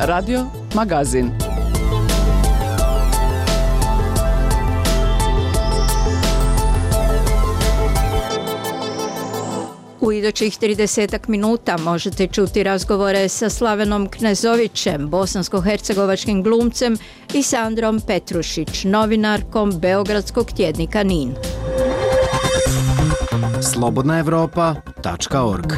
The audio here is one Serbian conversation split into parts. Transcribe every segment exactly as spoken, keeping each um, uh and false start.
Radio Magazin. U idućih tridesetak minuta možete čuti razgovore sa Slavenom Knezovićem, bosansko-hercegovačkim glumcem, i Sandrom Petrušić, novinarkom Beogradskog tjednika Nin. slobodna evropa tačka org.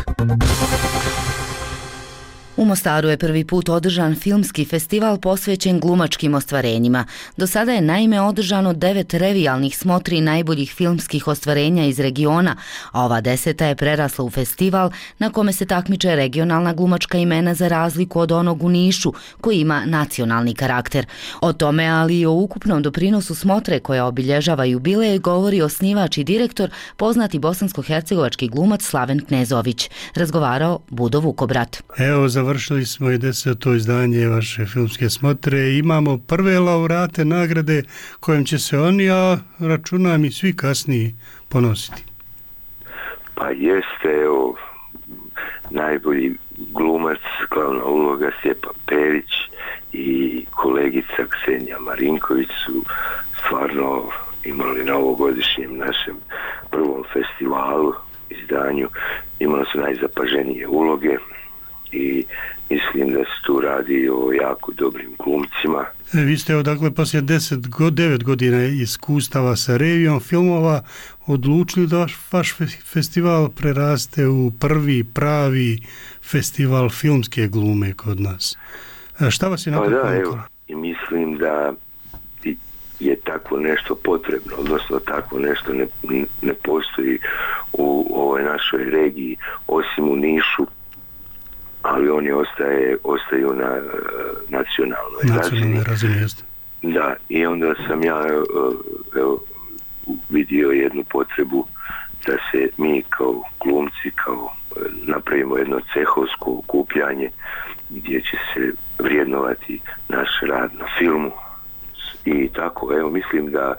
U Mostaru je prvi put održan filmski festival posvećen glumačkim ostvarenjima. Do sada je naime održano devet revijalnih smotri najboljih filmskih ostvarenja iz regiona, a ova deseta je prerasla u festival na kome se takmiče regionalna glumačka imena za razliku od onog u Nišu, koji ima nacionalni karakter. O tome, ali i o ukupnom doprinosu smotre koja obilježava jubilej, govori osnivač i direktor, poznati bosansko-hercegovački glumac Slaven Knezović. Razgovarao Budo Vukobrat. Evo, završili smo i deseto izdanje vaše filmske smotre. Imamo prve laureate nagrade kojim će se oni, a računam i svi kasniji, ponositi. Pa jeste, evo, najbolji glumac, glavna uloga Stjepan Perić i kolegica Ksenija Marinković su stvarno imali na ovogodišnjem našem prvom festivalu, izdanju, imali su najzapaženije uloge i mislim da se tu radi o jako dobrim glumcima. E, vi ste, dakle, poslije deset, devet godina iskustava sa revijom filmova odlučili da vaš, vaš festival preraste u prvi pravi festival filmske glume kod nas. E, šta vas je na to pa da, evo, i mislim da je tako nešto potrebno, odnosno tako nešto ne, ne postoji u ovoj našoj regiji, osim u Nišu, ali oni ostaje, ostaju na uh, nacionalnoj, nacionalnoj razini. razini da, i onda sam ja uh, evo, vidio jednu potrebu da se mi kao glumci, kao uh, napravimo jedno cehovsko okupljanje gdje će se vrijednovati naš rad na filmu. I tako, evo, mislim da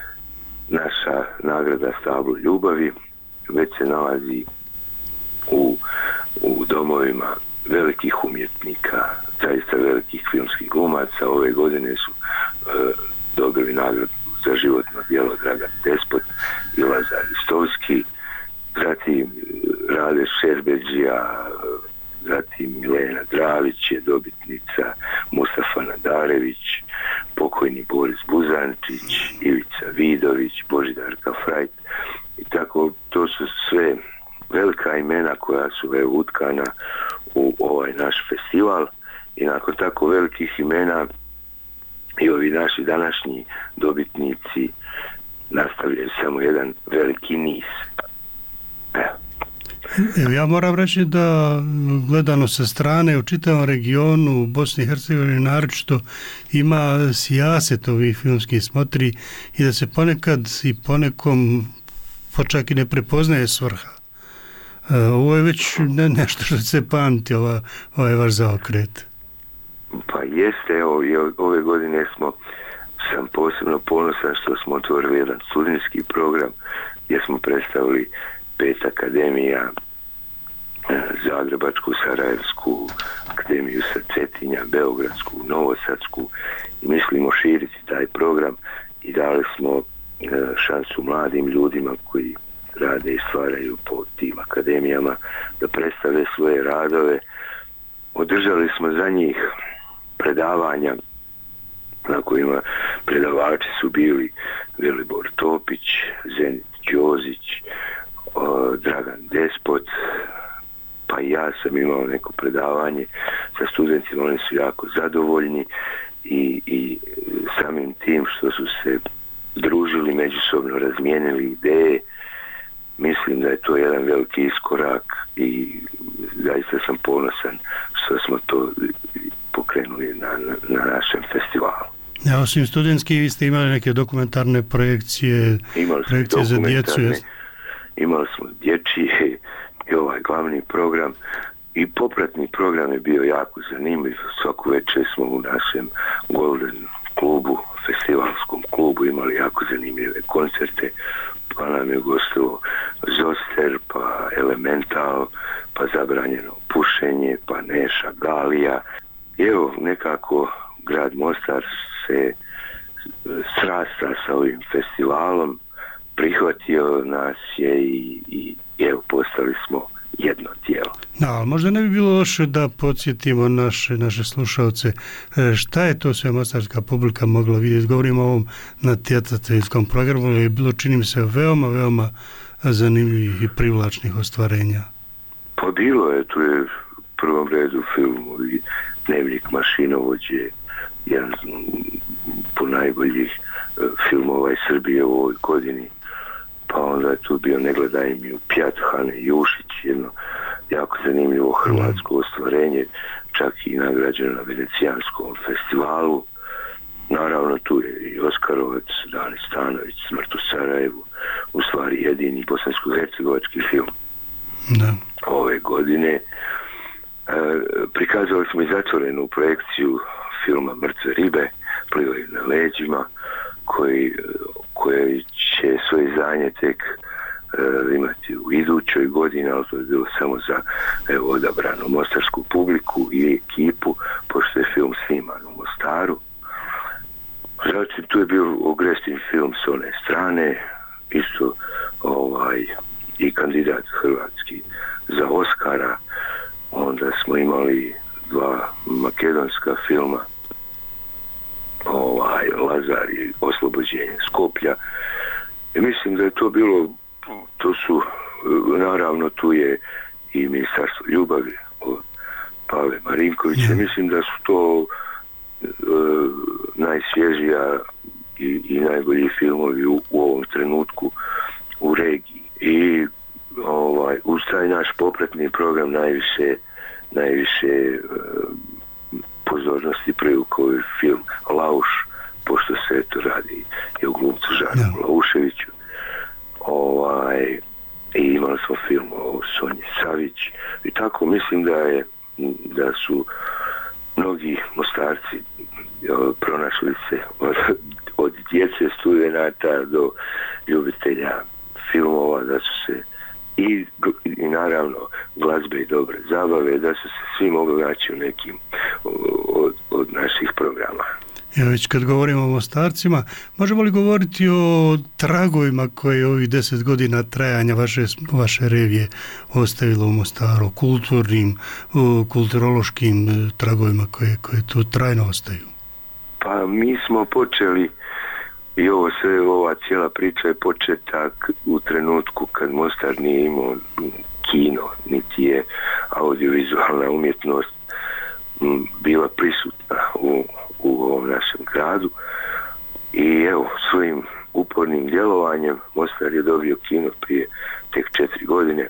naša nagrada Stablo ljubavi već se nalazi u, u domovima velikih umjetnika, zaista velikih filmskih glumaca. Ove godine su e, dobili nagradu za životno djelo Dragan Despot i Lazar Ristovski, zatim Rade Šerbeđija, zatim Milena Dravić je dobitnica, Mustafa Nadarević, pokojni Boris Buzančić, Ivica Vidović, Božidarka Frajt i tako. To su sve velika imena koja su evo utkana u ovaj naš festival i nakon tako velikih imena i ovi naši današnji dobitnici nastavljaju samo jedan veliki niz. Evo. Evo, ja moram reći da gledano sa strane u čitavom regionu u Bosni i Hercegovini naročito ima sijaset ovih filmskih smotri i da se ponekad i ponekom pa čak i ne prepoznaje svrha. Ovo je već ne, nešto što se pamti, ova, ovaj vaš zaokret. Pa jeste, evo, ove godine smo, sam posebno ponosan što smo otvorili jedan studentski program gdje smo predstavili pet akademija, Zagrebačku, Sarajevsku, akademiju sa Cetinja, Beogradsku, Novosadsku, i mislimo širiti taj program i dali smo šansu mladim ljudima koji rade i stvaraju po tim akademijama da predstave svoje radove. Održali smo za njih predavanja na kojima predavači su bili Velibor Topić, Zenit Đozić, o, Dragan Despot, pa i ja sam imao neko predavanje sa studentima, oni su jako zadovoljni i, i samim tim što su se družili, međusobno razmijenili ideje. Mislim da je to jedan veliki iskorak i zaista sam ponosan što smo to pokrenuli na, na, na našem festivalu. Ja, osim studentski, vi ste imali neke dokumentarne projekcije, projekcije za djecu. Jes? Imali smo dječji i ovaj glavni program i popratni program je bio jako zanimljiv. Svaku večer smo u našem Golden klubu, festivalskom klubu, imali jako zanimljive koncerte, pa nam je gostovo Zoster, pa Elemental, pa Zabranjeno pušenje, pa Neša Galija evo, nekako grad Mostar se srasta sa ovim festivalom, prihvatio nas je i, i evo, postali smo jedno tijelo. Da, ali možda ne bi bilo loše da podsjetimo naše, naše slušalce šta je to sve mostarska publika mogla vidjeti. Govorimo o ovom natjecateljskom programu, je bilo, čini mi se, veoma, veoma zanimljivih i privlačnih ostvarenja. Pa bilo je, tu je u prvom redu filmovi Dnevnik mašinovođe, jedan po najboljih filmova iz Srbije u ovoj godini. Pa onda je tu bio Ne gledaj mi u pjat Hane Jušić, jedno jako zanimljivo hrvatsko ostvarenje, čak i nagrađeno na Venecijanskom festivalu. Naravno tu je i Oskarovac, Dani Stanović, Smrt u Sarajevu, u stvari jedini bosansko-hercegovački film da. ove godine. E, prikazali smo i zatvorenu projekciju filma Mrtve ribe, Plivaju na leđima, koji, koje će svoje izdanje tek e, imati u idućoj godini, ali to je bilo samo za evo, odabranu mostarsku publiku i ekipu, pošto je film sniman u Mostaru. Znači, tu je bio ogrestin film s one strane, isto ovaj, i kandidat hrvatski za Oskara. Onda smo imali dva makedonska filma, ovaj, Lazar i Oslobođenje Skoplja. I mislim da je to bilo, to su, naravno tu je i Ministarstvo ljubavi od Pave Marinkovića. Yeah. Mislim da su to e, najsvježija i, i najbolji filmovi u, u ovom trenutku u regiji. I ovaj, uz taj naš popratni program najviše, najviše e, pozornosti privukao je film Lauš, pošto se to radi i o glumcu Žarku yeah. Lauševiću. Ovaj, i imali smo film o Sonji Savić i tako mislim da je da su mnogi Mostarci jo, pronašli se od, od djece studenata do ljubitelja filmova, da su se i, i naravno glazbe i dobre zabave, da su se svi mogli naći u nekim od, od naših programa. Ja, već kad govorimo o Mostarcima, možemo li govoriti o tragovima koje ovih deset godina trajanja vaše, vaše revije ostavilo u Mostaru, kulturnim, kulturološkim tragovima koje, koje tu trajno ostaju? Pa mi smo počeli, i ovo sve, ova cijela priča je početak u trenutku kad Mostar nije imao kino, niti je audiovizualna umjetnost bila prisutna u u ovom našem gradu i evo svojim upornim djelovanjem Mostar je dobio kino prije tek četiri godine,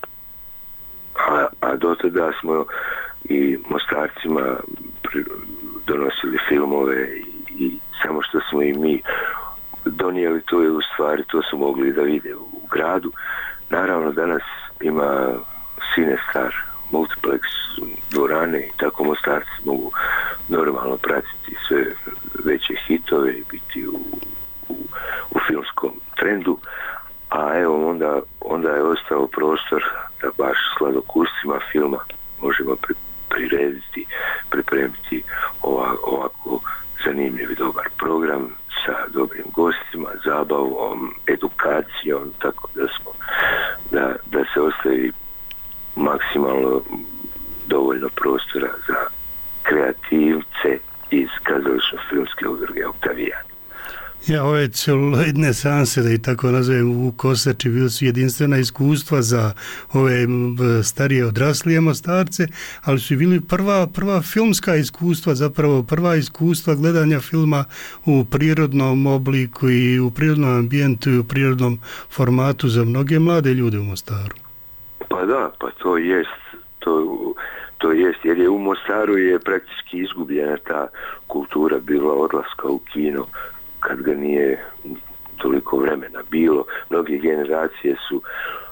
a, a do tada smo i Mostarcima donosili filmove i, i samo što smo i mi donijeli, to je u stvari, to su mogli da vide u gradu. Naravno danas ima Cinestar, multiplex dvorane i tako Mostarci mogu normalno pratiti sve veće hitove i biti u, u, u filmskom trendu, a evo onda, onda je ostao prostor da baš sladokuscima filma možemo pri, prirediti, pripremiti ova, ovako zanimljiv i dobar program sa dobrim gostima, zabavom, edukacijom, tako da smo da, da se ostavi maksimalno dovoljno prostora za kreativce iz kazališno-filmske udruge Oktavijan. Ja, ove celuloidne seanse, da i tako nazovem, u Kosači bili su jedinstvena iskustva za ove starije odraslije Mostarce, ali su bili prva, prva filmska iskustva, zapravo prva iskustva gledanja filma u prirodnom obliku i u prirodnom ambijentu i u prirodnom formatu za mnoge mlade ljude u Mostaru. Pa da, pa to jest, to, to jest, jer je u Mostaru je praktički izgubljena ta kultura bila odlaska u kino, kad ga nije toliko vremena bilo. Mnoge generacije su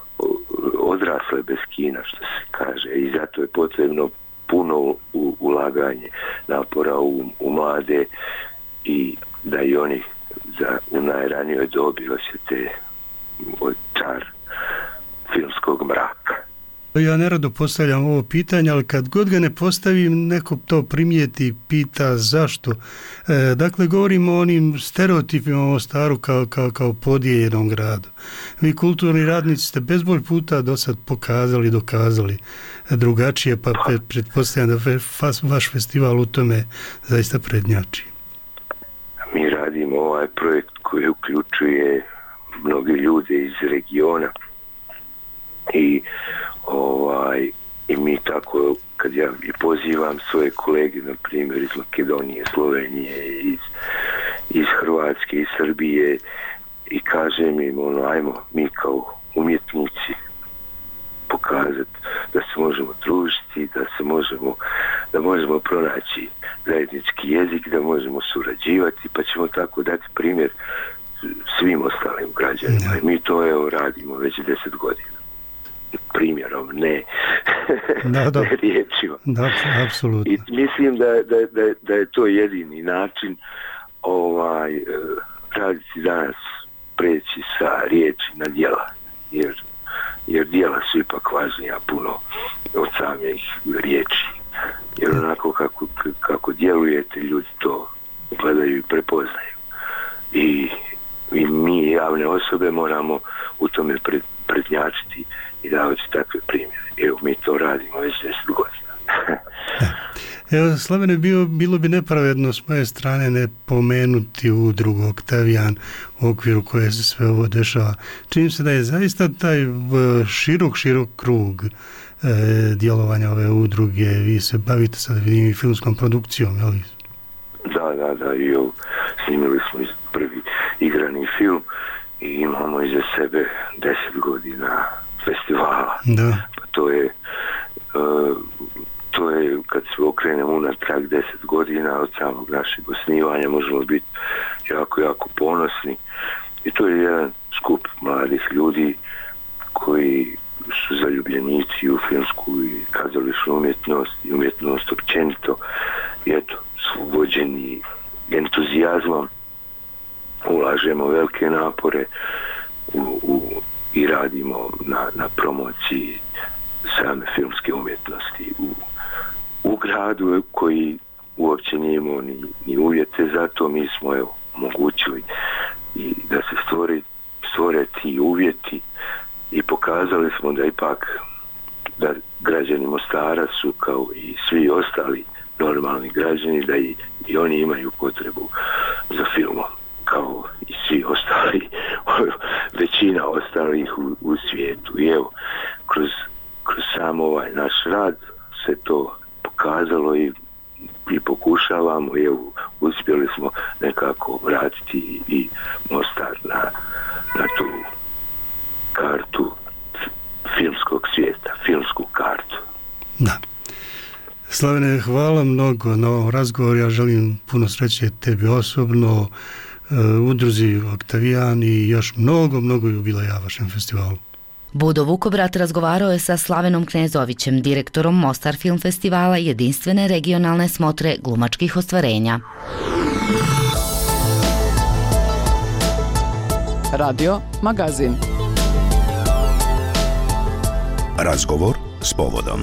odrasle bez kina, što se kaže, i zato je potrebno puno ulaganje napora u, u mlade i da i oni za, u najranijoj dobi osjete čar filmskog mraka. Ja nerado postavljam ovo pitanje, ali kad god ga ne postavim, neko to primijeti, pita zašto. E, dakle, govorimo o onim stereotipima o Mostaru kao, kao, kao podijeljenom gradu. Vi kulturni radnici ste bezbroj puta do sad pokazali, dokazali drugačije, pa pretpostavljam da vaš festival u tome zaista prednjači. Mi radimo ovaj projekt koji uključuje mnogi ljude iz regiona i ovaj i mi tako, kad ja i pozivam svoje kolege, na primjer iz Makedonije, Slovenije, iz, iz Hrvatske, iz Srbije, i kažem im ono, ajmo mi kao umjetnici pokazati da se možemo družiti, da se možemo, da možemo pronaći zajednički jezik, da možemo surađivati, pa ćemo tako dati primjer svim ostalim građanima. I mi to evo radimo već deset godina. Primjerom, ne, da, da. ne riječima. Da, apsolutno. I mislim da, da, da, da je to jedini način ovaj, raditi danas, preći sa riječi na djela, jer, jer djela su ipak važnija puno od samih riječi. Jer onako kako, kako djelujete, ljudi to gledaju i prepoznaju. I, i mi, javne osobe, moramo u tome pred, prednjačiti i davati takve primjere. Evo, mi to radimo već deset godina. Evo, Slavene, bio, bilo bi nepravedno s moje strane ne pomenuti udrugu Oktavijan u okviru koje se sve ovo dešava. Čini se da je zaista taj širok, širok krug e, djelovanja ove udruge. Vi se bavite sad, vidim, i filmskom produkcijom, je li? Da, da, da. I evo, snimili smo prvi igrani film i imamo iza sebe deset godina festivala. Da. Pa to je uh, to je, kad se okrenemo unatrag deset godina od samog našeg osnivanja, možemo biti jako, jako ponosni. I to je jedan skup mladih ljudi koji su zaljubljenici u filmsku i kazališnu umjetnost i umjetnost općenito. I eto, su vođeni entuzijazmom, ulažemo velike napore u, u, i radimo na, na promociji same filmske umjetnosti u, u gradu koji uopće nije imao ni, ni uvjete za to. Mi smo evo omogućili i da se stvori, stvore ti uvjeti i pokazali smo da ipak da građani Mostara su kao i svi ostali normalni građani, da i, i oni imaju potrebu za filmom kao i svi ostali, većina ostalih u, u svijetu. I evo, kroz, kroz sam ovaj naš rad se to pokazalo i, i pokušavamo, i evo, uspjeli smo nekako vratiti i Mostar na, na tu kartu filmskog svijeta, filmsku kartu. Da. Slavene, hvala mnogo na ovom razgovoru. Ja želim puno sreće tebi osobno, udruzi Oktavijan i još mnogo, mnogo jubileja vašem festivalu. Budo Vukobrat razgovarao je sa Slavenom Knezovićem, direktorom Mostar Film Festivala, jedinstvene regionalne smotre glumačkih ostvarenja. Radio Magazin. Razgovor s povodom.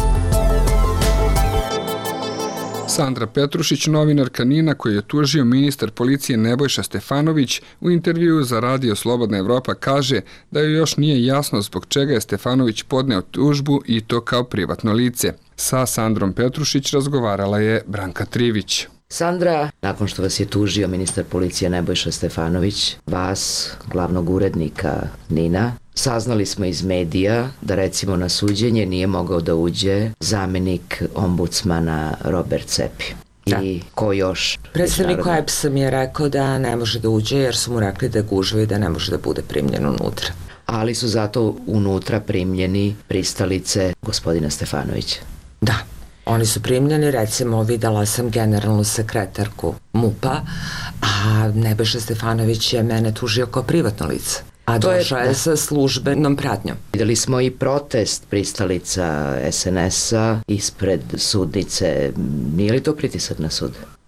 Sandra Petrušić, novinarka NIN-a koju je tužio ministar policije Nebojša Stefanović, u intervjuu za Radio Slobodna Evropa kaže da joj još nije jasno zbog čega je Stefanović podneo tužbu i to kao privatno lice. Sa Sandrom Petrušić razgovarala je Branka Trivić. Sandra, nakon što vas je tužio ministar policije Nebojša Stefanović, vas, glavnog urednika NIN-a, saznali smo iz medija da recimo na suđenje nije mogao da uđe zamjenik ombudsmana Robert Cepi. Da. I ko još? Predstavnik O E P S-a mi je rekao da ne može da uđe jer su mu rekli da je gužva i da ne može da bude primljen unutra. Ali su zato unutra primljeni pristalice gospodina Stefanovića. Da. Oni su primljeni, recimo videla sam generalnu sekretarku MUP-a, a Nebojša Stefanović je mene tužio kao privatno lice. A došao je sa službenom pratnjom. Videli smo i protest pristalica S N S-a ispred sudnice. Nije li to pritisak na sud?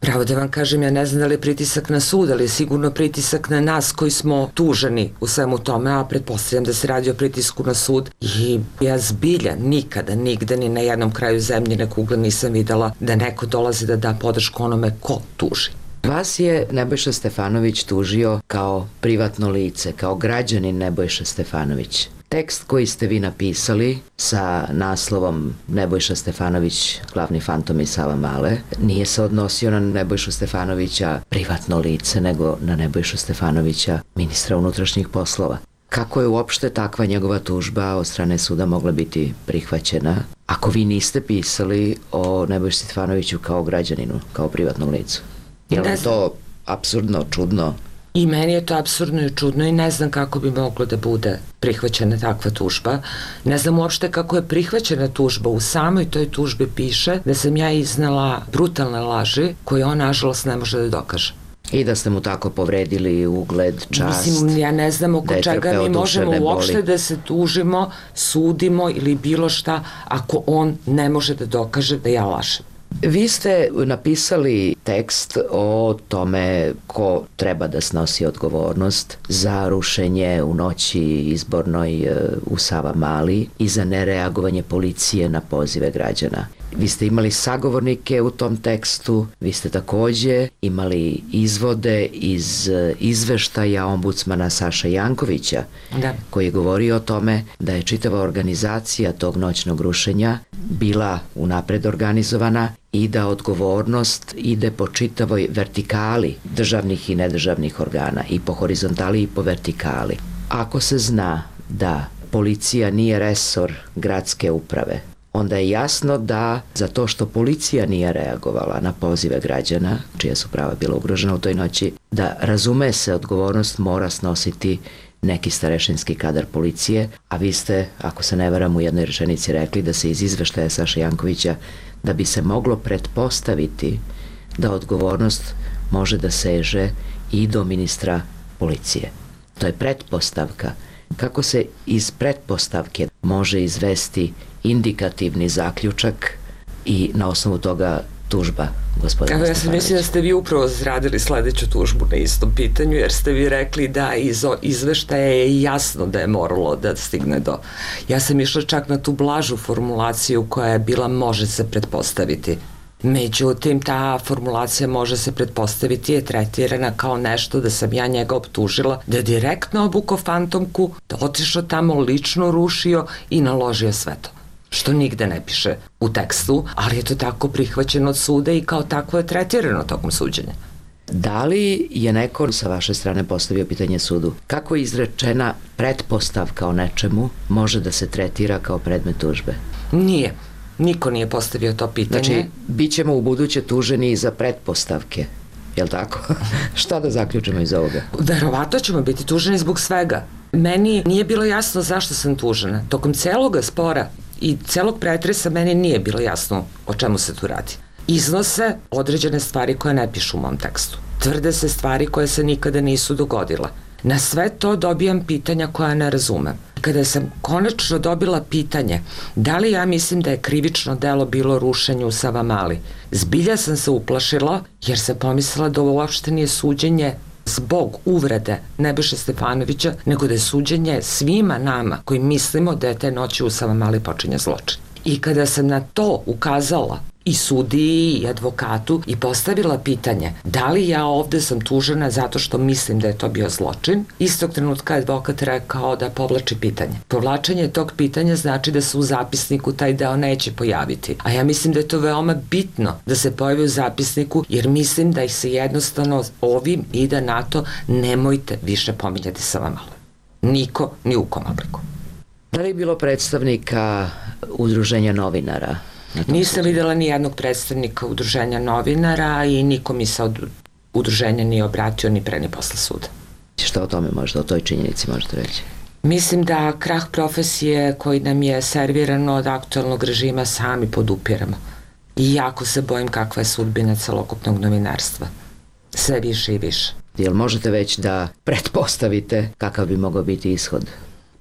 Pravo da vam kažem, ja ne znam da li je pritisak na sud, ali je sigurno pritisak na nas koji smo tuženi u svemu tome, a pretpostavljam da se radi o pritisku na sud i ja zbilja nikada, nigde, ni na jednom kraju zemljine kugle nisam videla da neko dolazi da da podršku onome ko tuži. Vas je Nebojša Stefanović tužio kao privatno lice, kao građanin Nebojša Stefanović. Tekst koji ste vi napisali sa naslovom Nebojša Stefanović, glavni fantom iz Savamale, nije se odnosio na Nebojšu Stefanovića privatno lice, nego na Nebojšu Stefanovića, ministra unutrašnjih poslova. Kako je uopšte takva njegova tužba od strane suda mogla biti prihvaćena, ako vi niste pisali o Nebojši Stefanoviću kao građaninu, kao privatnom licu? Je li to apsurdno, čudno? I meni je to apsurdno i čudno i ne znam kako bi moglo da bude prihvaćena takva tužba. Ne znam uopšte kako je prihvaćena tužba. U samoj toj tužbi piše da sam ja iznala brutalne laži koje on, nažalost, ne može da dokaže. I da ste mu tako povredili ugled, čast. Mislim, ja ne znam oko čega mi možemo uopšte da se tužimo, sudimo ili bilo šta ako on ne može da dokaže da ja lažem. Vi ste napisali tekst o tome ko treba da snosi odgovornost za rušenje u noći izbornoj u Savamali i za nereagovanje policije na pozive građana. Vi ste imali sagovornike u tom tekstu, vi ste takođe imali izvode iz izveštaja ombudsmana Saša Jankovića, da. koji je govorio o tome da je čitava organizacija tog noćnog rušenja bila unapred organizovana i da odgovornost ide po čitavoj vertikali državnih i nedržavnih organa, i po horizontali i po vertikali. Ako se zna da policija nije resor gradske uprave, onda je jasno da za to što policija nije reagovala na pozive građana, čija su prava bila ugrožena u toj noći, da razume se odgovornost mora snositi neki starešinski kadar policije, a vi ste, ako se ne varam, u jednoj rečenici rekli da se iz izveštaja Saša Jankovića, da bi se moglo pretpostaviti da odgovornost može da seže i do ministra policije. To je pretpostavka. Kako se iz pretpostavke može izvesti indikativni zaključak i na osnovu toga tužba gospodina Stefanovića? Ja sam mislim da ste vi upravo zradili sledeću tužbu na istom pitanju, jer ste vi rekli da iz izveštaja je jasno da je moralo da stigne do... Ja sam išla čak na tu blažu formulaciju koja je bila može se pretpostaviti. Međutim, ta formulacija može se pretpostaviti je tretirana kao nešto da sam ja njega optužila, da je direktno obukao fantomku, da otišao tamo, lično rušio i naložio sve to. Što nigde ne piše u tekstu, ali je to tako prihvaćeno od suda i kao tako je tretirano tokom suđenja. Da li je neko sa vaše strane postavio pitanje sudu? Kako je izrečena pretpostavka o nečemu može da se tretira kao predmet tužbe? Nije. Niko nije postavio to pitanje. Znači, bit ćemo u buduće tuženi i za pretpostavke, je li tako? Šta da zaključimo iz ovoga? Verovatno ćemo biti tuženi zbog svega. Meni nije bilo jasno zašto sam tužena. Tokom celoga spora i celog pretresa meni nije bilo jasno o čemu se tu radi. Iznose određene stvari koje ne pišu u mom tekstu. Tvrde se stvari koje se nikada nisu dogodile. Na sve to dobijam pitanja koja ne razumem. Kada sam konačno dobila pitanje da li ja mislim da je krivično delo bilo rušenje u Savamali, zbilja sam se uplašila jer sam pomislila da ovo uopšte nije suđenje zbog uvrede Nebojše Stefanovića, nego da je suđenje svima nama koji mislimo da je te noći u Savamali počinje zločin. I kada sam na to ukazala i sudiji i advokatu i postavila pitanje da li ja ovde sam tužena zato što mislim da je to bio zločin, istog trenutka advokat rekao da povlači pitanje. Povlačenje tog pitanja znači da se u zapisniku taj deo neće pojaviti. A ja mislim da je to veoma bitno da se pojavi u zapisniku jer mislim da ih se jednostavno ovim ide na to nemojte više pominjati Savamalu. Niko ni u kom obliku. Da li je bilo predstavnika udruženja novinara? Nisam videla ni jednog predstavnika udruženja novinara i niko mi se od udruženja nije obratio ni pre ni posle suda. Šta o tome možda, o toj činjenici možete reći? Mislim da krah profesije koji nam je servirano od aktualnog režima sami podupiramo. I jako se bojim kakva je sudbina celokupnog novinarstva. Sve više i više. Jel možete već da pretpostavite kakav bi mogao biti ishod?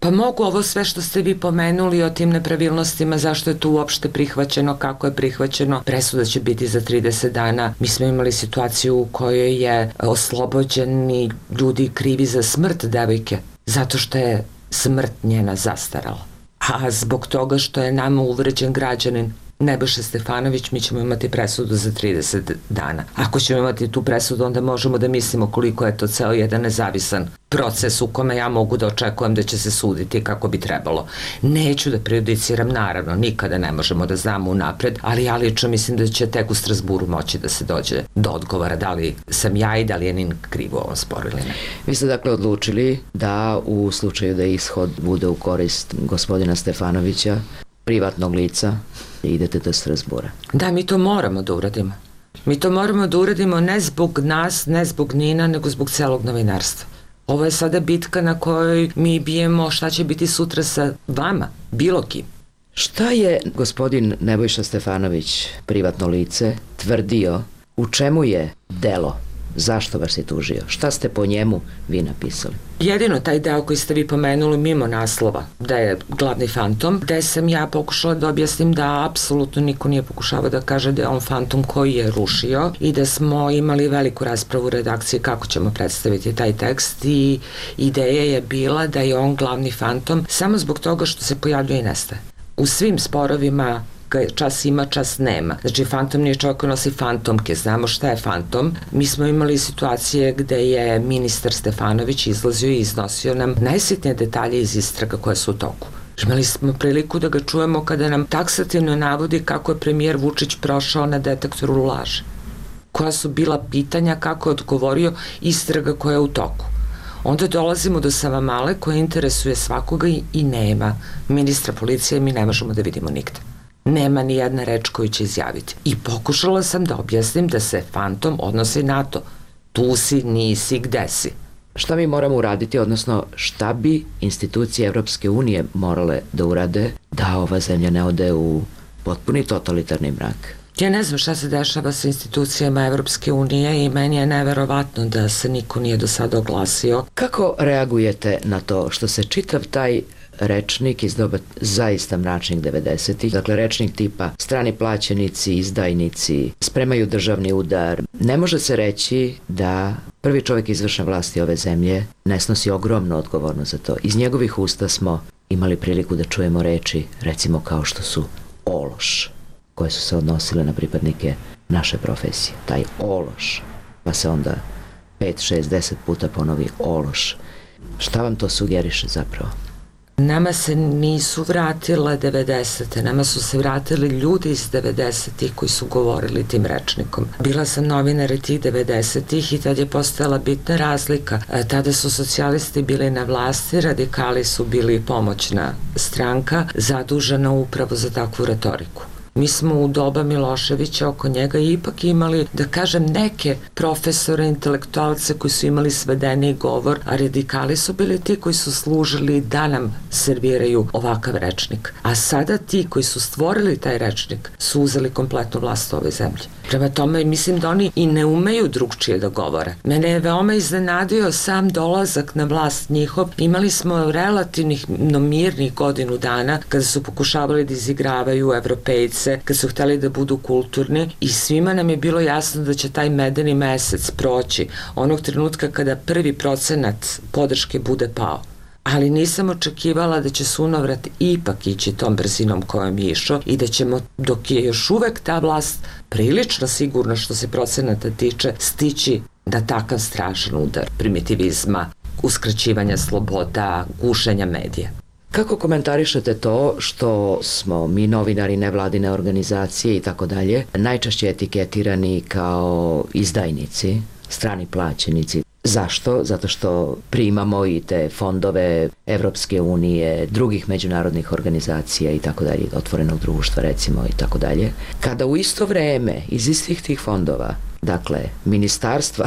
Pa mogu ovo sve što ste vi pomenuli o tim nepravilnostima, zašto je to uopšte prihvaćeno, kako je prihvaćeno, presuda će biti za trideset dana. Mi smo imali situaciju u kojoj je oslobođeni ljudi krivi za smrt devojke, zato što je smrt njena zastarala. A zbog toga što je nama uvređen građanin Nebojša Stefanović, mi ćemo imati presudu za trideset dana. Ako ćemo imati tu presudu, onda možemo da mislimo koliko je to ceo jedan nezavisan proces u kome ja mogu da očekujem da će se suditi kako bi trebalo. Neću da prejudiciram, naravno, nikada ne možemo da znamo unapred, ali ja lično mislim da će tek u Strasburu moći da se dođe do odgovora da li sam ja i da li je Nin kriv u ovom sporu ili ne. Vi ste dakle odlučili da u slučaju da ishod bude u korist gospodina Stefanovića, privatnog lica, idete do Strasbura. Da, mi to moramo da uradimo. Mi to moramo da uradimo ne zbog nas, ne zbog Nina, nego zbog celog novinarstva. Ovo je sada bitka na kojoj mi bijemo šta će biti sutra sa vama, bilo kim. Šta je gospodin Nebojša Stefanović, privatno lice, tvrdio, u čemu je delo? Zašto vas je tužio? Šta ste po njemu vi napisali? Jedino taj deo koji ste vi pomenuli mimo naslova, da je glavni fantom, gde sam ja pokušala da objasnim da apsolutno niko nije pokušavao da kaže da je on fantom koji je rušio i da smo imali veliku raspravu u redakciji kako ćemo predstaviti taj tekst i ideja je bila da je on glavni fantom samo zbog toga što se pojavljuje i nestaje. U svim sporovima čas ima, čas nema. Znači, fantom nije čovjek koji nosi fantomke, znamo šta je fantom. Mi smo imali situacije gde je ministar Stefanović izlazio i iznosio nam najsitnije detalje iz istraga koje su u toku. Imali smo priliku da ga čujemo kada nam taksativno navodi kako je premijer Vučić prošao na detektoru laži. Koja su bila pitanja, kako je odgovorio, istraga koja je u toku. Onda dolazimo do Savamale koja interesuje svakoga i nema ministra policije, mi ne možemo da vidimo nigde. Nema ni jedna reč koju će izjaviti. I pokušala sam da objasnim da se fantom odnosi na to. Tu si, nisi, gde si. Šta mi moramo uraditi, odnosno šta bi institucije Evropske unije morale da urade da ova zemlja ne ode u potpuni totalitarni mrak? Ja ne znam šta se dešava sa institucijama Evropske unije i meni je neverovatno da se niko nije do sada oglasio. Kako reagujete na to što se čitav taj rečnik iz doba zaista mračnih devedesetih, dakle rečnik tipa strani plaćenici, izdajnici, spremaju državni udar. Ne može se reći da prvi čovjek izvršne vlasti ove zemlje ne snosi ogromnu odgovornost za to. Iz njegovih usta smo imali priliku da čujemo reči, recimo kao što su ološ, koje su se odnosile na pripadnike naše profesije. Taj ološ, pa se onda pet, šest, deset puta ponovi ološ. Šta vam to sugeriše zapravo? Nama se nisu vratile devedesete, nama su se vratili ljudi iz devedesetih koji su govorili tim rečnikom. Bila sam novinar tih devedesetih i tad je postojala bitna razlika. Tada su socijalisti bili na vlasti, radikali su bili pomoćna stranka, zadužena upravo za takvu retoriku. Mi smo u doba Miloševića oko njega ipak imali, da kažem, neke profesore, intelektualce koji su imali svedeni govor, a radikali su bili ti koji su služili da nam serviraju ovakav rečnik. A sada ti koji su stvorili taj rečnik su uzeli kompletnu vlast u ovoj zemlji. Prema tome, mislim da oni i ne umeju drugčije da govore. Mene je veoma iznenadio sam dolazak na vlast njihov. Imali smo relativnih mirnih godinu dana kada su pokušavali da izigravaju Evropejce, kad su hteli da budu kulturni i svima nam je bilo jasno da će taj medeni mesec proći onog trenutka kada prvi procenat podrške bude pao. Ali nisam očekivala da će sunovrat ipak ići tom brzinom kojom je išao i da ćemo, dok je još uvek ta vlast prilično sigurno što se procenata tiče, stići da takav strašan udar primitivizma, uskraćivanja sloboda, gušenja medija. Kako komentarišete to što smo mi novinari, nevladine organizacije i tako dalje najčešće etiketirani kao izdajnici, strani plaćenici? Zašto? Zato što primamo i te fondove Evropske unije, drugih međunarodnih organizacija i tako dalje, otvorenog društva recimo i tako dalje. Kada u isto vreme iz istih tih fondova, dakle, ministarstva,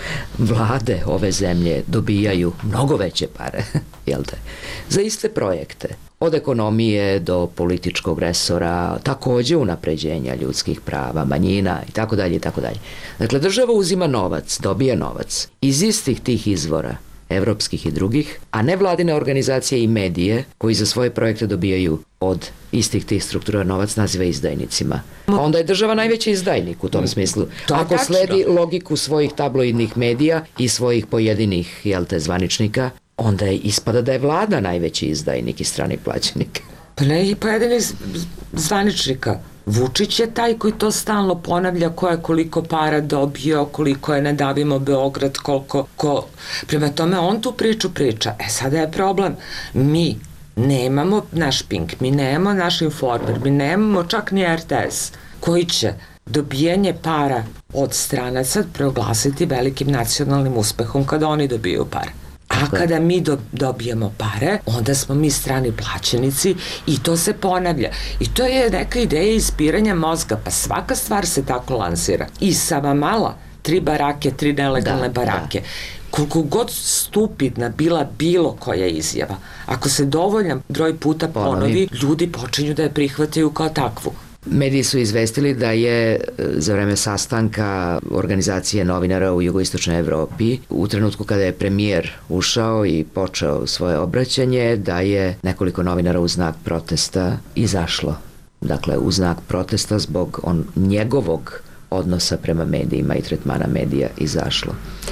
vlade ove zemlje dobijaju mnogo veće pare, jel te, za iste projekte. Od ekonomije do političkog resora, takođe unapređenja ljudskih prava, manjina i tako dalje i tako dalje. Dakle, država uzima novac, dobija novac iz istih tih izvora evropskih i drugih, a nevladine organizacije i medije koji za svoje projekte dobijaju od istih tih struktura novac naziva izdajnicima. Onda je država najveći izdajnik u tom smislu. Ako sledi logiku svojih tabloidnih medija i svojih pojedinih, jel te, zvaničnika, onda je ispada da je vlada najveći izdajnik i strani plaćenik. Pa ne i pojedinih zvaničnika. Vučić je taj koji to stalno ponavlja, ko je koliko para dobio, koliko je Ne davimo Beograd, koliko ko... Prema tome on tu priču priča. E sada je problem. Mi nemamo naš Pink, mi nemamo naš Informer, mi nemamo čak ni R T S koji će dobijanje para od stranaca proglasiti velikim nacionalnim uspehom kada oni dobiju pare. A kada mi do, dobijemo pare, onda smo mi strani plaćenici i to se ponavlja. I to je neka ideja ispiranja mozga, pa svaka stvar se tako lansira. I sama mala, tri barake, tri nelegalne da, barake. Da. Koliko god stupidna bila bilo koja izjava, ako se dovoljan broj puta ponovi, ljudi počinju da je prihvataju kao takvu. Mediji su izvestili da je za vreme sastanka organizacije novinara u jugoistočnoj Evropi, u trenutku kada je premijer ušao i počeo svoje obraćanje, da je nekoliko novinara u znak protesta izašlo. Dakle, u znak protesta zbog on, njegovog odnosa prema medijima i tretmana medija izašlo.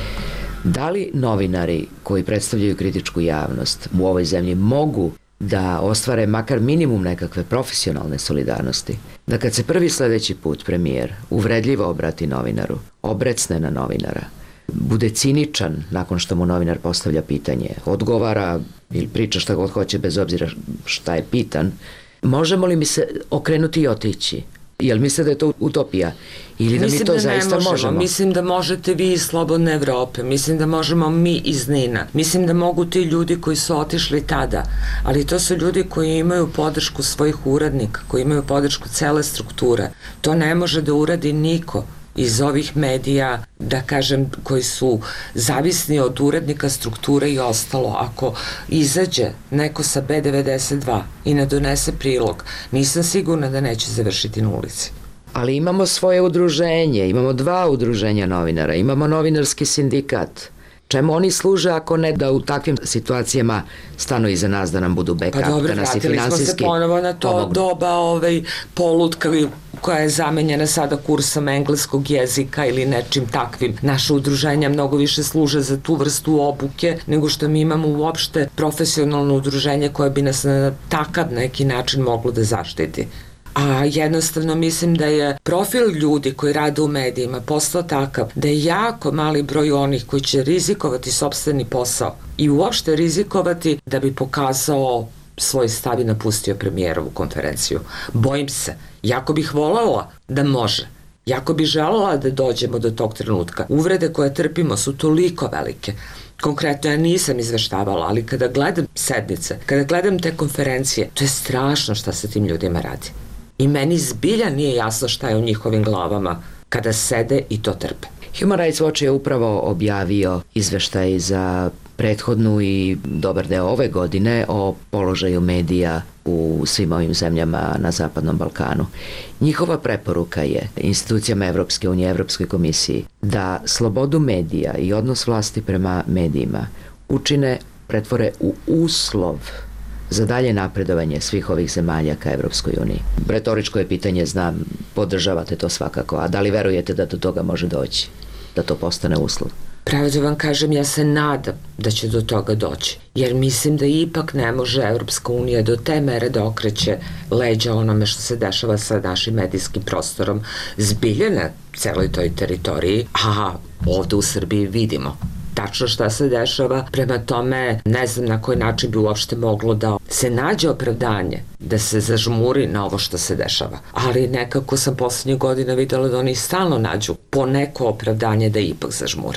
Da li novinari koji predstavljaju kritičku javnost u ovoj zemlji mogu da ostvare makar minimum nekakve profesionalne solidarnosti, da kad se prvi sledeći put premijer uvredljivo obrati novinaru, obrecne na novinara, bude ciničan nakon što mu novinar postavlja pitanje, odgovara ili priča šta god hoće bez obzira šta je pitan, možemo li mi se okrenuti i otići? Jel mislite da je to utopija? Ili da mislim mi to da zaista možemo. možemo? Mislim da možete vi iz Slobodne Evrope, mislim da možemo mi iz Nina, mislim da mogu ti ljudi koji su otišli tada, ali to su ljudi koji imaju podršku svojih uradnika, koji imaju podršku cele strukture. To ne može da uradi niko iz ovih medija, da kažem, koji su zavisni od urednika, strukture i ostalo. Ako izađe neko sa B devedeset dva i ne donese prilog, nisam sigurna da neće završiti na ulici. Ali imamo svoje udruženje, imamo dva udruženja novinara, imamo novinarski sindikat. Čemu oni služe ako ne da u takvim situacijama stanu iza nas da nam budu backup, pa dobro, da nas i finansijski vratili smo se ponovo na to pomognu. Doba ovaj, polutka koja je zamenjena sada kursom engleskog jezika ili nečim takvim. Naše udruženja mnogo više služe za tu vrstu obuke nego što mi imamo uopšte profesionalno udruženje koje bi nas na takav neki način moglo da zaštiti. A jednostavno mislim da je profil ljudi koji rade u medijima postao takav da je jako mali broj onih koji će rizikovati sopstveni posao i uopšte rizikovati da bi pokazao svoj stav i napustio premijerovu konferenciju. Bojim se, jako bih voljela da može, jako bih želela da dođemo do tog trenutka. Uvrede koje trpimo su toliko velike. Konkretno ja nisam izveštavala, ali kada gledam sednice, kada gledam te konferencije, to je strašno šta se tim ljudima radi. I meni zbilja nije jasno šta je u njihovim glavama kada sede i to trpe. Human Rights Watch je upravo objavio izveštaj za prethodnu i dobar deo ove godine o položaju medija u svim ovim zemljama na Zapadnom Balkanu. Njihova preporuka je institucijama Evropske unije, Evropskoj komisiji da slobodu medija i odnos vlasti prema medijima učine, pretvore u uslov za dalje napredovanje svih ovih zemalja ka Evropskoj uniji. Retoričko je pitanje, znam, podržavate to svakako, a da li verujete da do toga može doći, da to postane uslov? Pravo da vam kažem, ja se nadam da će do toga doći, jer mislim da ipak ne može Evropska unija do te mere da okreće leđa onome što se dešava sa našim medijskim prostorom zbilje na celoj toj teritoriji, a ovde u Srbiji vidimo tačno šta se dešava, prema tome ne znam na koji način bi uopšte moglo da se nađe opravdanje da se zažmuri na ovo što se dešava. Ali nekako sam poslednjih godina videla da oni stalno nađu po neko opravdanje da ipak zažmure.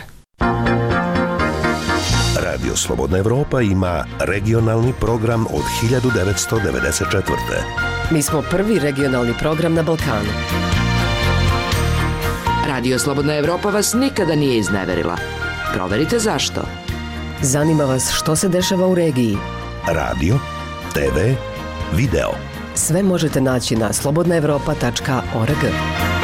Radio Slobodna Evropa ima regionalni program od hiljadu devetsto devedeset četvrte. Mi smo prvi regionalni program na Balkanu. Radio Slobodna Evropa vas nikada nije izneverila. Proverite zašto. Zanima vas što se dešava u regiji. Radio, te ve, video. Sve možete naći na slobodna evropa tačka org.